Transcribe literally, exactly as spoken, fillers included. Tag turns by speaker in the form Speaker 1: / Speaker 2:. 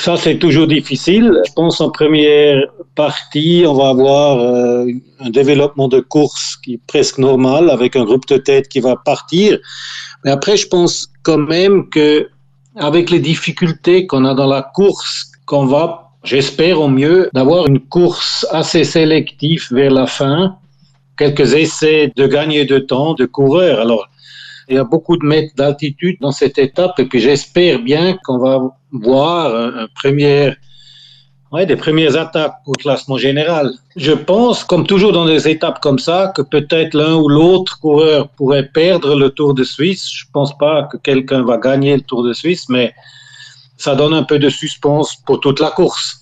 Speaker 1: Ça, c'est toujours difficile. Je pense en première partie, on va avoir euh, un développement de course qui est presque normal avec un groupe de tête qui va partir. Mais après, je pense quand même que avec les difficultés qu'on a dans la course, qu'on va, j'espère au mieux, d'avoir une course assez sélective vers la fin, quelques essais de gagner de temps de coureurs. Alors, il y a beaucoup de mètres d'altitude dans cette étape et puis j'espère bien qu'on va voir un, un premier, ouais, des premières attaques au classement général. Je pense, comme toujours dans des étapes comme ça, que peut-être l'un ou l'autre coureur pourrait perdre le Tour de Suisse. Je ne pense pas que quelqu'un va gagner le Tour de Suisse, mais ça donne un peu de suspense pour toute la course.